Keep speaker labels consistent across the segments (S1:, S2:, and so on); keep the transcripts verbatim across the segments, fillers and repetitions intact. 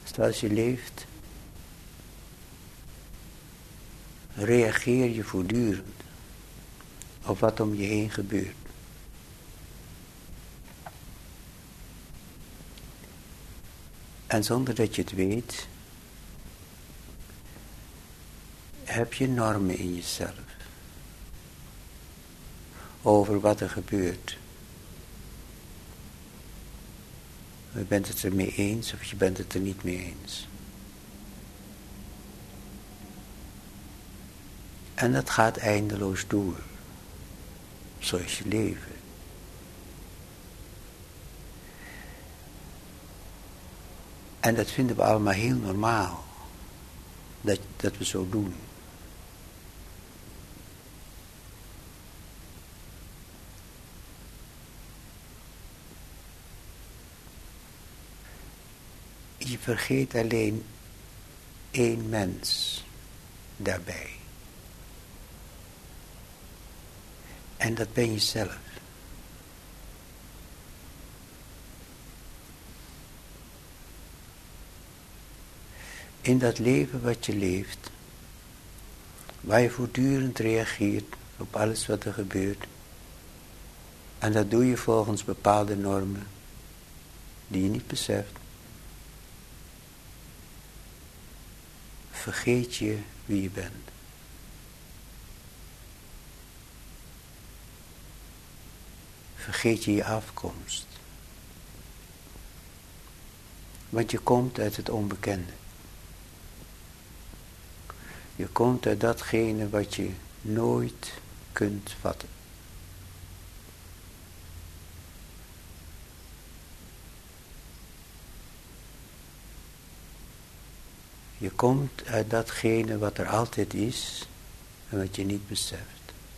S1: Zoals je leeft, reageer je voortdurend op wat om je heen gebeurt. En zonder dat je het weet, heb je normen in jezelf over wat er gebeurt. Je bent het er mee eens of je bent het er niet mee eens. En dat gaat eindeloos door. Zo is je leven. En dat vinden we allemaal heel normaal. Dat, dat we zo doen. Je vergeet alleen één mens daarbij. En dat ben je zelf. In dat leven wat je leeft, waar je voortdurend reageert op alles wat er gebeurt. En dat doe je volgens bepaalde normen die je niet beseft. Vergeet je wie je bent. Vergeet je je afkomst. Want je komt uit het onbekende. Je komt uit datgene wat je nooit kunt vatten. Je komt uit datgene wat er altijd is en wat je niet beseft.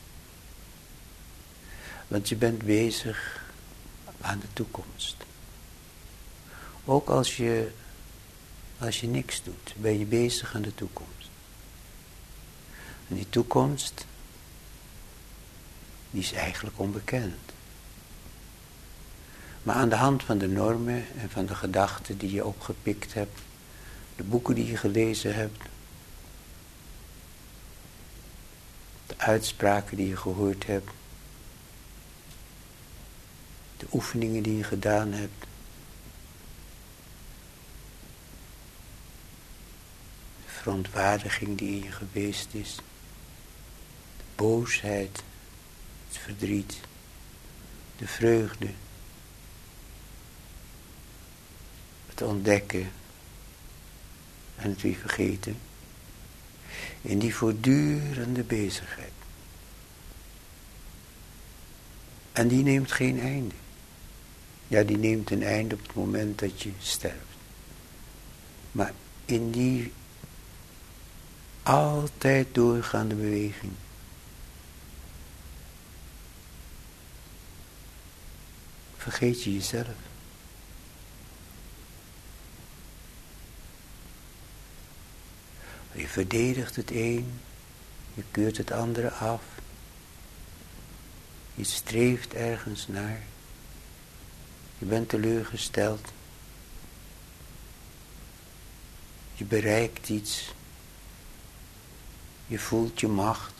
S1: Want je bent bezig aan de toekomst. Ook als je, als je niks doet, ben je bezig aan de toekomst. En die toekomst, die is eigenlijk onbekend. Maar aan de hand van de normen en van de gedachten die je opgepikt hebt, de boeken die je gelezen hebt, de uitspraken die je gehoord hebt, de oefeningen die je gedaan hebt, de verontwaardiging die in je geweest is, de boosheid, het verdriet, de vreugde, het ontdekken en het weer vergeten, in die voortdurende bezigheid. En die neemt geen einde. Ja, die neemt een einde op het moment dat je sterft. Maar in die altijd doorgaande beweging vergeet je jezelf. Je verdedigt het een, je keurt het andere af. Je streeft ergens naar. Je bent teleurgesteld. Je bereikt iets. Je voelt je macht.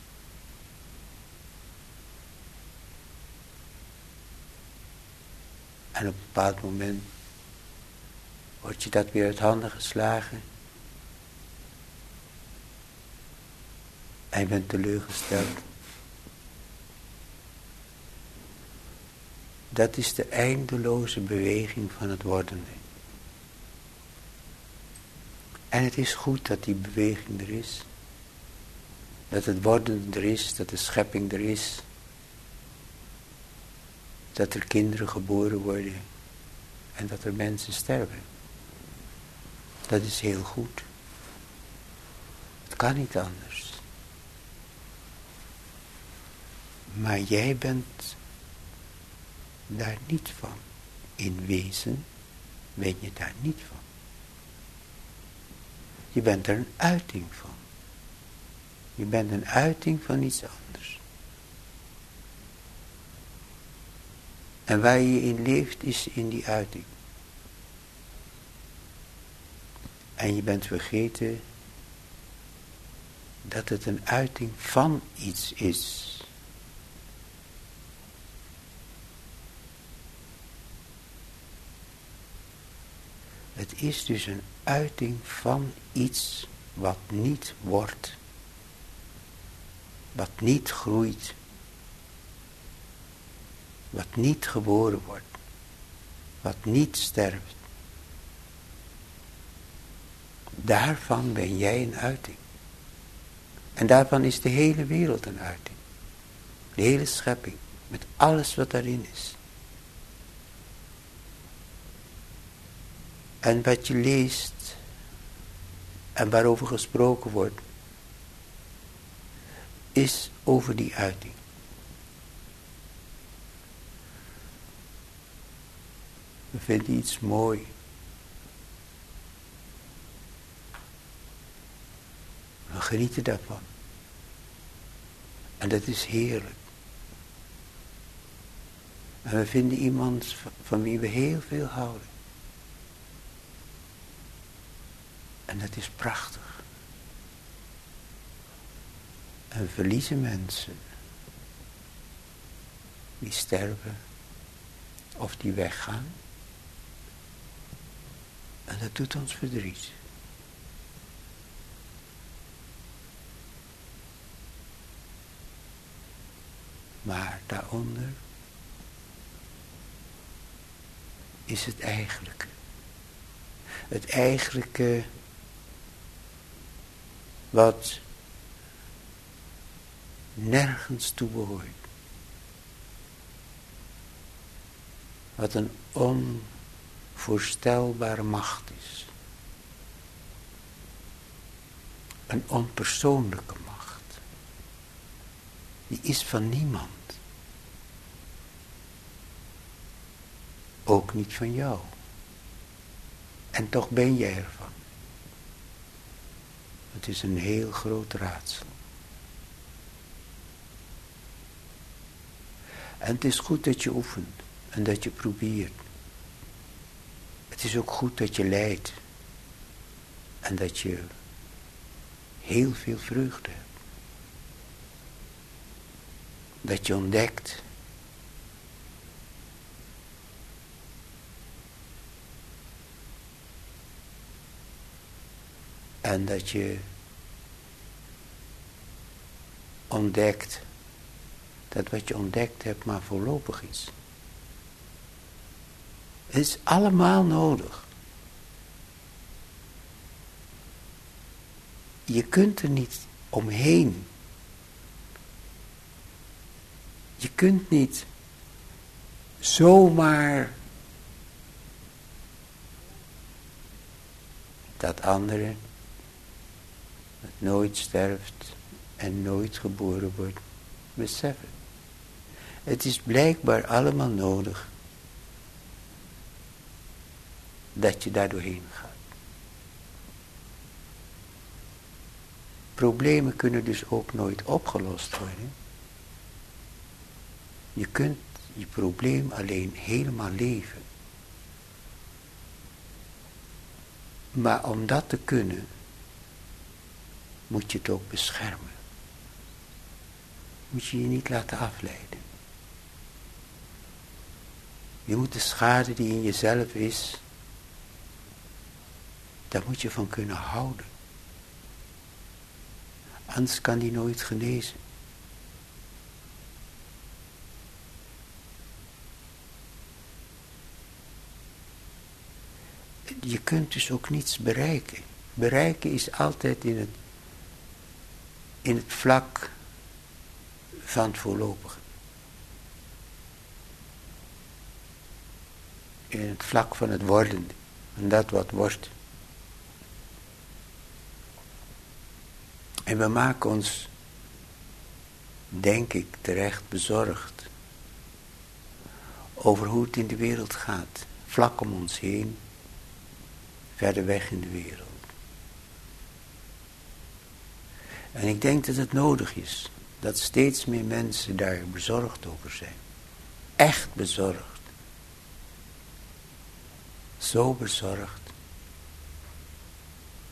S1: En op een bepaald moment wordt je dat weer uit handen geslagen. En je bent teleurgesteld. Dat is de eindeloze beweging van het wordende. En het is goed dat die beweging er is. Dat het wordende er is, dat de schepping er is. Dat er kinderen geboren worden. En dat er mensen sterven. Dat is heel goed. Het kan niet anders. Maar jij bent daar niet van. In wezen ben je daar niet van. Je bent er een uiting van. Je bent een uiting van iets anders. En waar je in leeft is in die uiting. En je bent vergeten dat het een uiting van iets is. Het is dus een uiting van iets wat niet wordt. Wat niet groeit. Wat niet geboren wordt. Wat niet sterft. Daarvan ben jij een uiting. En daarvan is de hele wereld een uiting. De hele schepping. Met alles wat daarin is. En wat je leest. En waarover gesproken wordt. Is over die uiting. We vinden iets mooi. We genieten daarvan. En dat is heerlijk. En we vinden iemand van wie we heel veel houden. En dat is prachtig. En we verliezen mensen. Die sterven. Of die weggaan. En dat doet ons verdriet. Maar daaronder is het eigenlijke. Het eigenlijke wat nergens toe behoort. Wat een onvoorstelbare macht is. Een onpersoonlijke macht. Die is van niemand. Ook niet van jou. En toch ben jij ervan. Het is een heel groot raadsel. En het is goed dat je oefent. En dat je probeert. Het is ook goed dat je lijdt. En dat je heel veel vreugde hebt. Dat je ontdekt. En dat je ontdekt dat wat je ontdekt hebt maar voorlopig is. Het is allemaal nodig. Je kunt er niet omheen. Je kunt niet zomaar dat andere dat nooit sterft en nooit geboren wordt beseffen. Het is blijkbaar allemaal nodig dat je daar doorheen gaat. Problemen kunnen dus ook nooit opgelost worden. Je kunt je probleem alleen helemaal leven. Maar om dat te kunnen, moet je het ook beschermen. Moet je je niet laten afleiden. Je moet de schade die in jezelf is, daar moet je van kunnen houden. Anders kan die nooit genezen. Je kunt dus ook niets bereiken. Bereiken is altijd in het, in het vlak van het voorlopige. In het vlak van het wordende. En dat wat wordt. En we maken ons, denk ik, terecht bezorgd over hoe het in de wereld gaat. Vlak om ons heen, verder weg in de wereld. En ik denk dat het nodig is dat steeds meer mensen daar bezorgd over zijn. Echt bezorgd. Zo bezorgd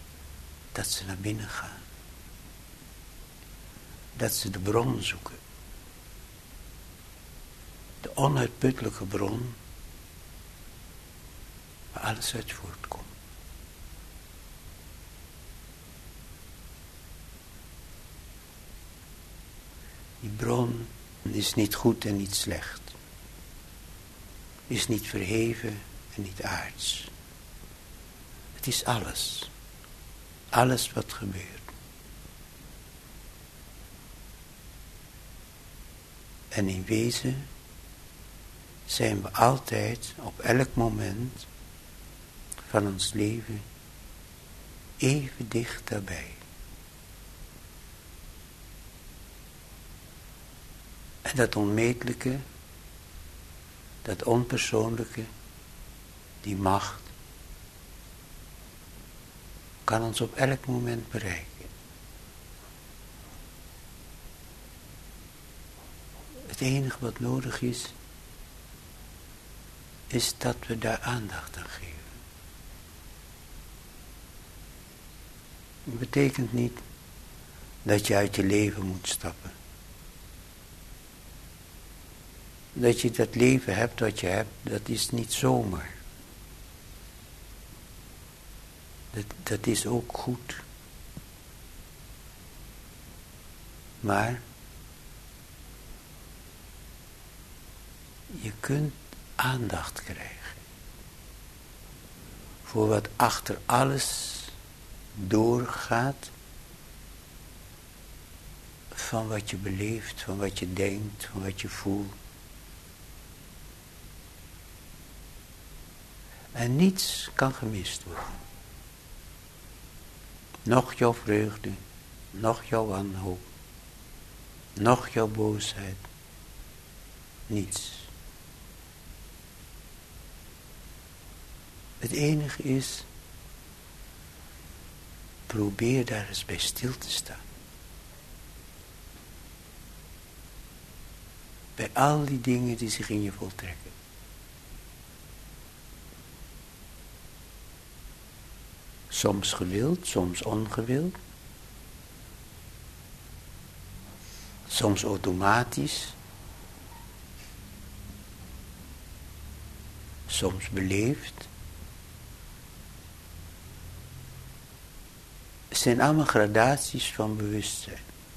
S1: dat ze naar binnen gaan. Dat ze de bron zoeken. De onuitputtelijke bron waar alles uit voortkomt. Die bron is niet goed en niet slecht. Is niet verheven en niet aards. Het is alles. Alles wat gebeurt. En in wezen zijn we altijd op elk moment van ons leven even dicht daarbij. En dat onmetelijke, dat onpersoonlijke, die macht, kan ons op elk moment bereiken. Het enige wat nodig is, is dat we daar aandacht aan geven. Het betekent niet dat je uit je leven moet stappen. Dat je dat leven hebt wat je hebt, dat is niet zomaar. Dat, dat is ook goed. Maar je kunt aandacht krijgen voor wat achter alles doorgaat van wat je beleeft, van wat je denkt, van wat je voelt. En niets kan gemist worden. Nog jouw vreugde, nog jouw wanhoop, nog jouw boosheid. Niets. Het enige is, probeer daar eens bij stil te staan. Bij al die dingen die zich in je voltrekken. Soms gewild, soms ongewild. Soms automatisch. Soms beleefd. Het zijn allemaal gradaties van bewustzijn.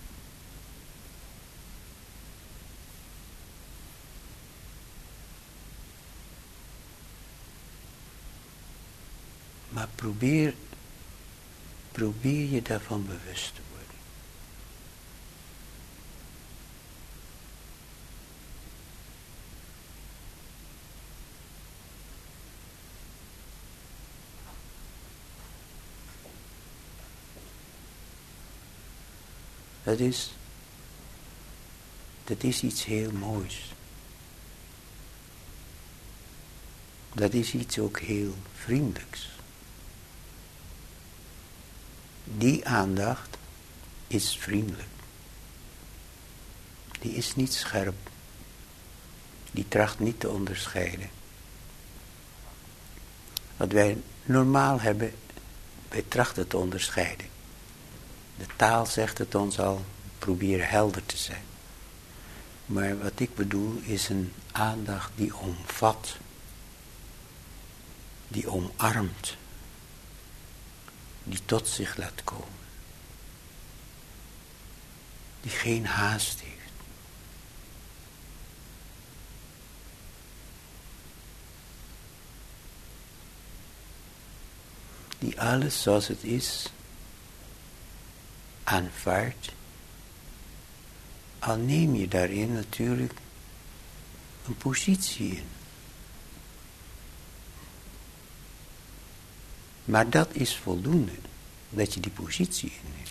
S1: Maar probeer, probeer je daarvan bewust te worden. Dat is, dat is iets heel moois. Dat is iets ook heel vriendelijks. Die aandacht is vriendelijk. Die is niet scherp. Die tracht niet te onderscheiden. Wat wij normaal hebben, wij trachten te onderscheiden. De taal zegt het ons al, probeer helder te zijn. Maar wat ik bedoel is een aandacht die omvat. Die omarmt. Die tot zich laat komen. Die geen haast heeft. Die alles zoals het is aanvaardt. Al neem je daarin natuurlijk een positie in. Maar dat is voldoende, dat je die positie inneemt.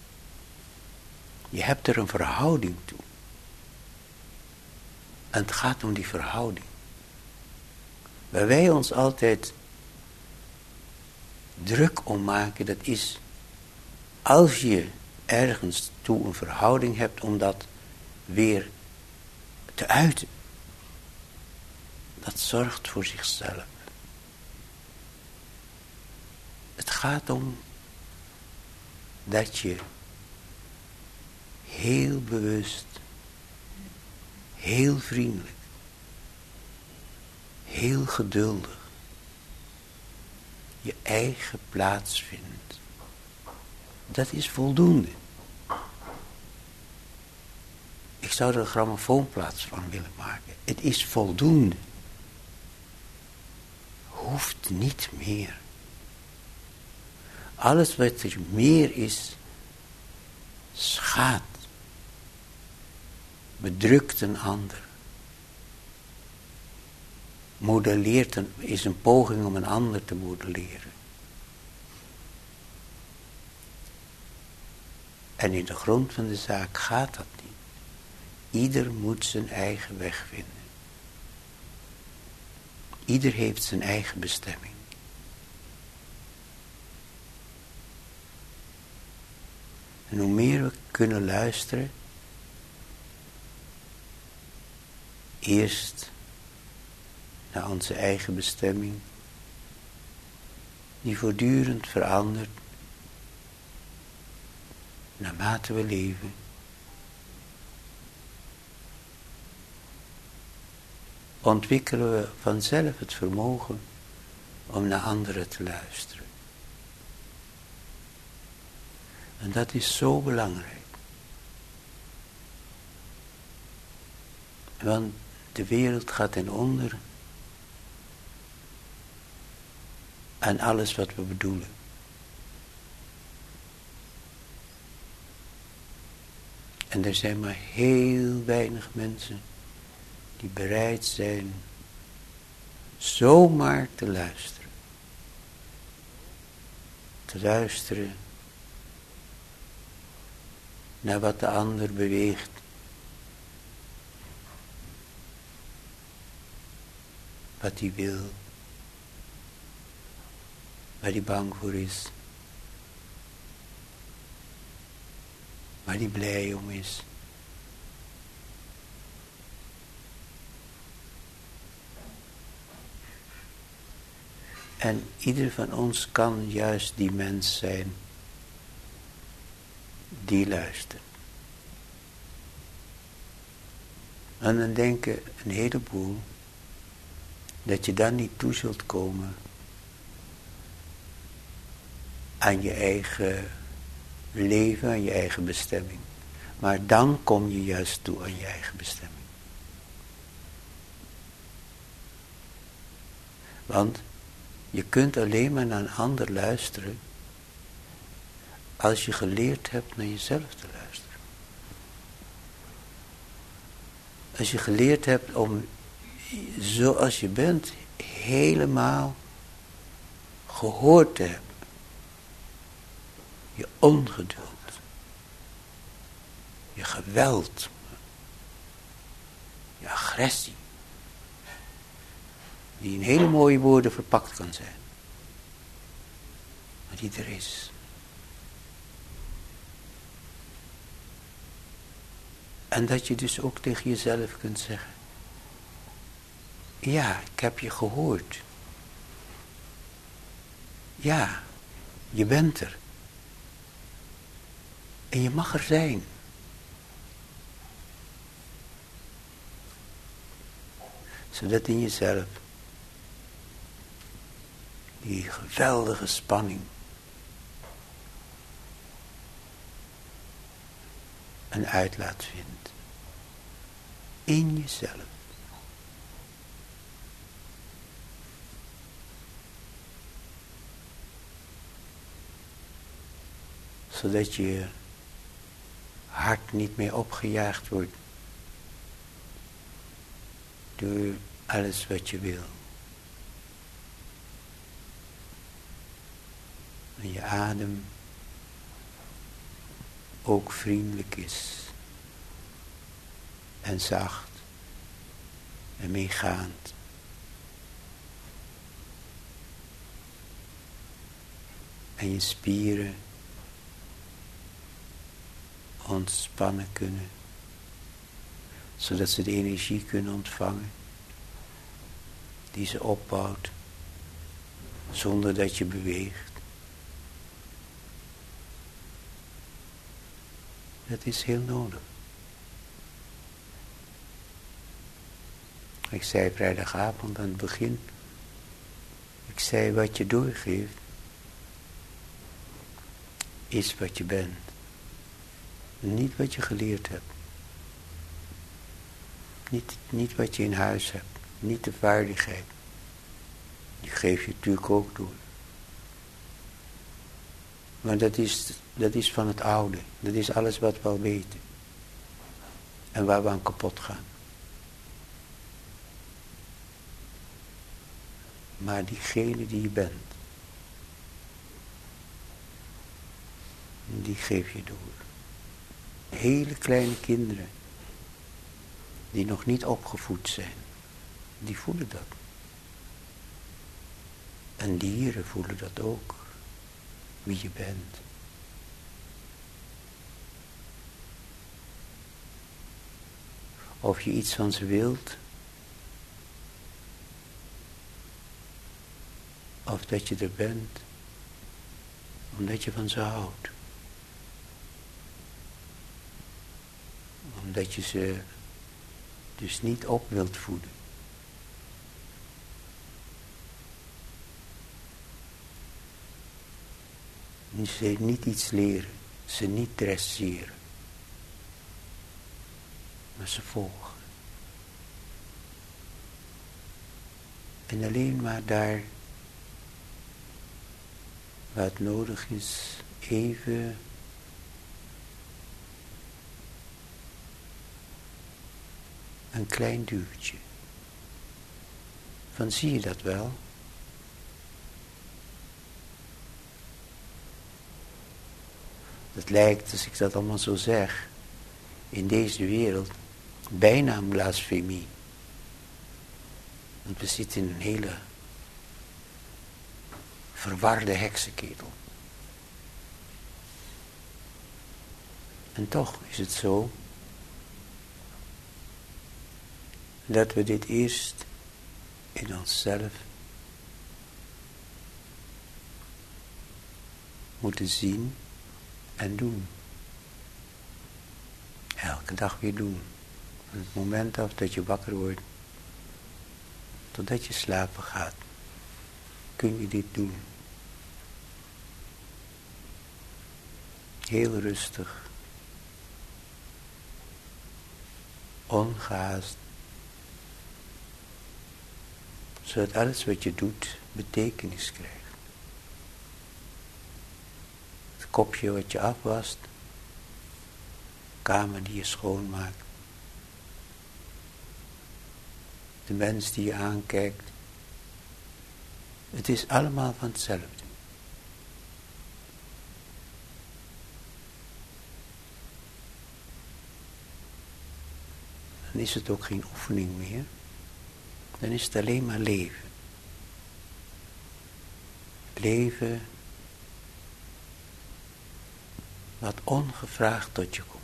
S1: Je hebt er een verhouding toe. En het gaat om die verhouding. Waar wij ons altijd druk om maken, dat is als je ergens toe een verhouding hebt om dat weer te uiten. Dat zorgt voor zichzelf. Het gaat om dat je heel bewust, heel vriendelijk, heel geduldig je eigen plaats vindt. Dat is voldoende. Ik zou er een grammofoonplaats van willen maken. Het is voldoende. Hoeft niet meer. Alles wat er meer is, schaadt, bedrukt een ander, modelleert een, is een poging om een ander te modelleren. En in de grond van de zaak gaat dat niet. Ieder moet zijn eigen weg vinden. Ieder heeft zijn eigen bestemming. En hoe meer we kunnen luisteren, eerst naar onze eigen bestemming, die voortdurend verandert, naarmate we leven, ontwikkelen we vanzelf het vermogen om naar anderen te luisteren. En dat is zo belangrijk. Want de wereld gaat ten onder aan alles wat we bedoelen. En er zijn maar heel weinig mensen die bereid zijn zomaar te luisteren. Te luisteren naar wat de ander beweegt. Wat hij wil. Waar hij bang voor is. Waar hij blij om is. En ieder van ons kan juist die mens zijn die luistert. En dan denken een heleboel dat je dan niet toe zult komen aan je eigen leven, aan je eigen bestemming. Maar dan kom je juist toe aan je eigen bestemming. Want je kunt alleen maar naar een ander luisteren als je geleerd hebt naar jezelf te luisteren. Als je geleerd hebt om zoals je bent helemaal gehoord te hebben. Je ongeduld. Je geweld. Je agressie. Die in hele mooie woorden verpakt kan zijn. Maar die er is. En dat je dus ook tegen jezelf kunt zeggen. Ja, ik heb je gehoord. Ja, je bent er. En je mag er zijn. Zodat in jezelf die geweldige spanning een uitlaat vindt. In jezelf. Zodat je hart niet meer opgejaagd wordt door alles wat je wil. En je adem ook vriendelijk is. En zacht. En meegaand. En je spieren ontspannen kunnen. Zodat ze de energie kunnen ontvangen. Die ze opbouwt. Zonder dat je beweegt. Dat is heel nodig. Ik zei vrijdagavond aan het begin. Ik zei wat je doorgeeft. Is wat je bent. Niet wat je geleerd hebt. Niet, niet wat je in huis hebt. Niet de vaardigheid. Die geef je natuurlijk ook door. Maar dat is, dat is van het oude. Dat is alles wat we al weten. En waar we aan kapot gaan. Maar diegene die je bent. Die geef je door. Hele kleine kinderen. Die nog niet opgevoed zijn. Die voelen dat. En dieren voelen dat ook. Wie je bent. Of je iets van ze wilt. Of dat je er bent. Omdat je van ze houdt. Omdat je ze dus niet op wilt voeden. Ze niet iets leren. Ze niet dresseren. Maar ze volgen. En alleen maar daar waar het nodig is, even een klein duwtje. Van zie je dat wel? Het lijkt, als ik dat allemaal zo zeg, in deze wereld bijna een blasfemie. Want we zitten in een hele verwarde heksenketel. En toch is het zo dat we dit eerst in onszelf moeten zien en doen. Elke dag weer doen. Van het moment af dat je wakker wordt, totdat je slapen gaat, kun je dit doen. Heel rustig. Ongehaast. Zodat alles wat je doet betekenis krijgt. Het kopje wat je afwast. De kamer die je schoonmaakt. De mens die je aankijkt. Het is allemaal van hetzelfde. Dan is het ook geen oefening meer. Dan is het alleen maar leven. Leven wat ongevraagd tot je komt.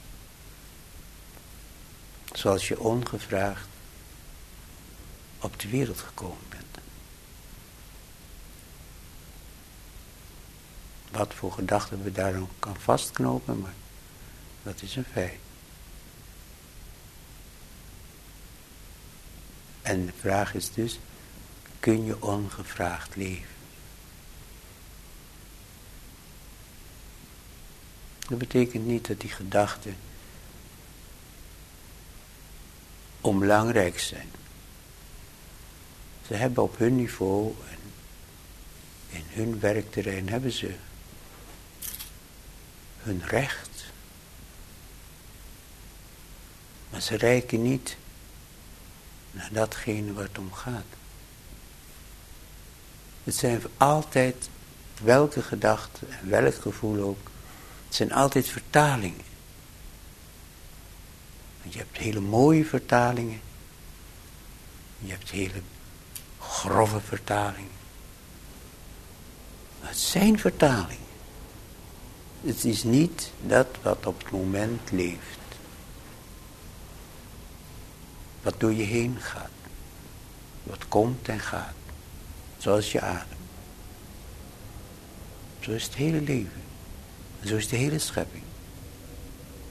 S1: Zoals je ongevraagd op de wereld gekomen bent. Wat voor gedachten we daar ook kan vastknopen, maar dat is een feit. En de vraag is dus, kun je ongevraagd leven? Dat betekent niet dat die gedachten onbelangrijk zijn. Ze hebben op hun niveau en in hun werkterrein hebben ze hun recht. Maar ze reiken niet naar datgene waar het om gaat. Het zijn altijd, welke gedachte en welk gevoel ook, het zijn altijd vertalingen. Want je hebt hele mooie vertalingen. Je hebt hele grove vertalingen. Maar het zijn vertalingen. Het is niet dat wat op het moment leeft. Wat door je heen gaat. Wat komt en gaat. Zoals je adem. Zo is het hele leven. En zo is de hele schepping.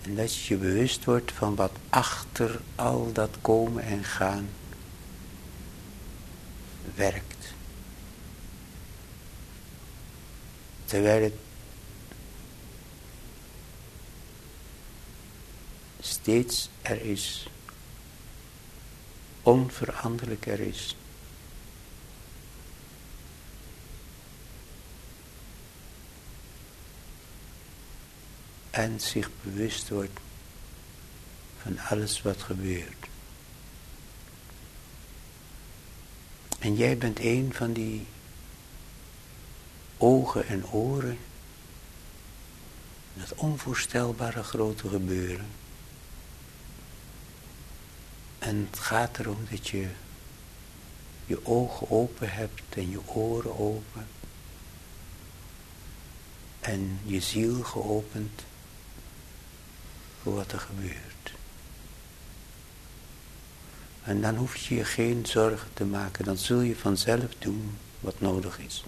S1: En dat je je bewust wordt van wat achter al dat komen en gaan werkt. Terwijl het steeds er is, onveranderlijk er is. En zich bewust wordt van alles wat gebeurt. En jij bent een van die ogen en oren. Dat onvoorstelbare grote gebeuren. En het gaat erom dat je je ogen open hebt en je oren open. En je ziel geopend voor wat er gebeurt. En dan hoef je je geen zorgen te maken. Dan zul je vanzelf doen wat nodig is.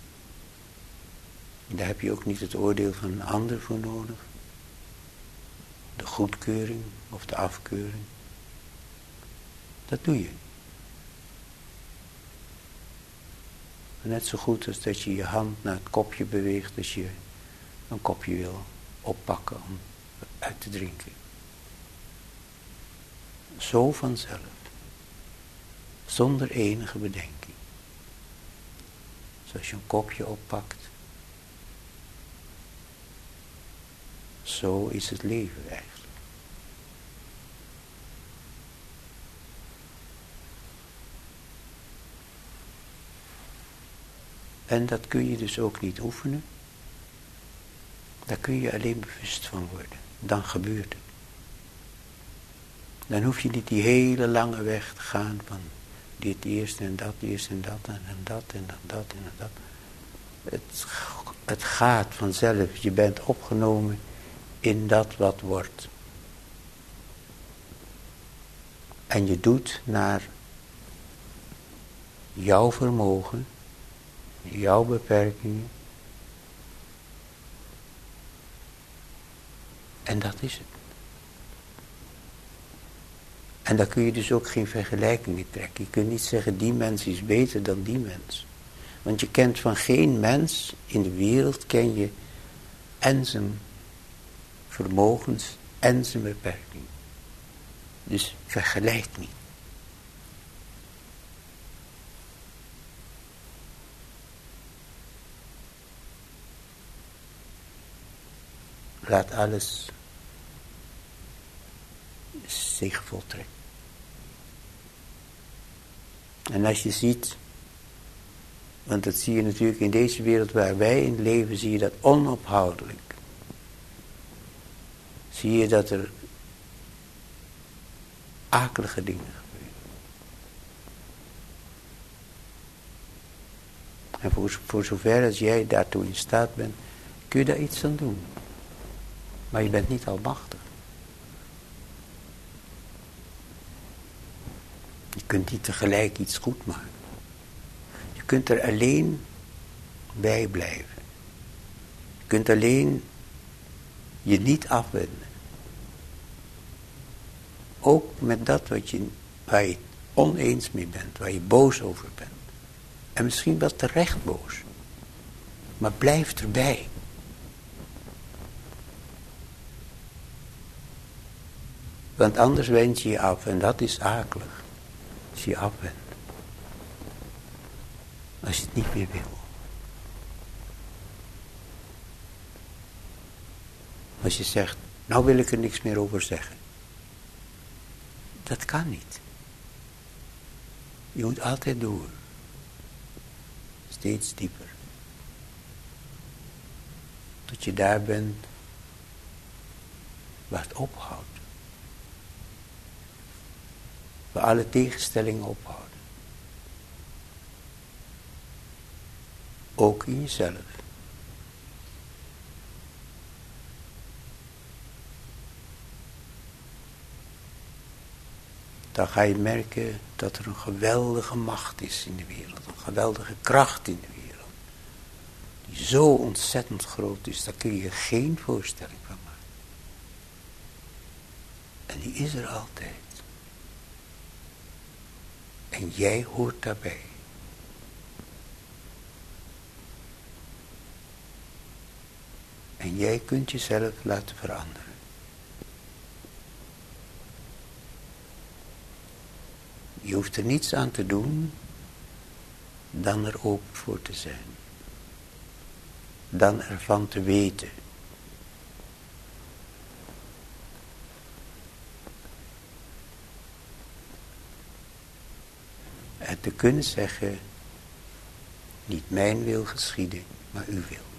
S1: En daar heb je ook niet het oordeel van een ander voor nodig. De goedkeuring of de afkeuring. Dat doe je. Net zo goed als dat je je hand naar het kopje beweegt als je een kopje wil oppakken om uit te drinken. Zo vanzelf. Zonder enige bedenking. Zoals je een kopje oppakt. Zo is het leven eigenlijk. En dat kun je dus ook niet oefenen. Daar kun je alleen bewust van worden. Dan gebeurt het. Dan hoef je niet die hele lange weg te gaan van dit eerst en dat eerst en dat en, en dat en dan dat en dat. Het, het gaat vanzelf. Je bent opgenomen in dat wat wordt. En je doet naar jouw vermogen, jouw beperkingen. En dat is het. En daar kun je dus ook geen vergelijkingen trekken. Je kunt niet zeggen die mens is beter dan die mens. Want je kent van geen mens in de wereld, ken je en zijn vermogens en zijn beperkingen. Dus vergelijk niet. Laat alles zich voltrekken. En als je ziet, want dat zie je natuurlijk in deze wereld waar wij in leven, zie je dat onophoudelijk. Zie je dat er akelige dingen gebeuren. En voor, voor zover als jij daartoe in staat bent, kun je daar iets aan doen. Maar je bent niet almachtig. Je kunt niet tegelijk iets goed maken. Je kunt er alleen bij blijven. Je kunt alleen je niet afwenden. Ook met dat wat je, waar je oneens mee bent, waar je boos over bent. En misschien wel terecht boos. Maar blijf erbij. Want anders wend je je af en dat is akelig. Als je je afwendt. Als je het niet meer wil. Als je zegt, nou wil ik er niks meer over zeggen. Dat kan niet. Je moet altijd door. Steeds dieper. Tot je daar bent waar het ophoudt. Waar alle tegenstellingen ophouden. Ook in jezelf. Dan ga je merken dat er een geweldige macht is in de wereld. Een geweldige kracht in de wereld. Die zo ontzettend groot is, daar kun je je geen voorstelling van maken. die is er altijd. En jij hoort daarbij. En jij kunt jezelf laten veranderen. Je hoeft er niets aan te doen dan er open voor te zijn. Dan ervan te weten. En te kunnen zeggen, niet mijn wil geschieden, maar uw wil.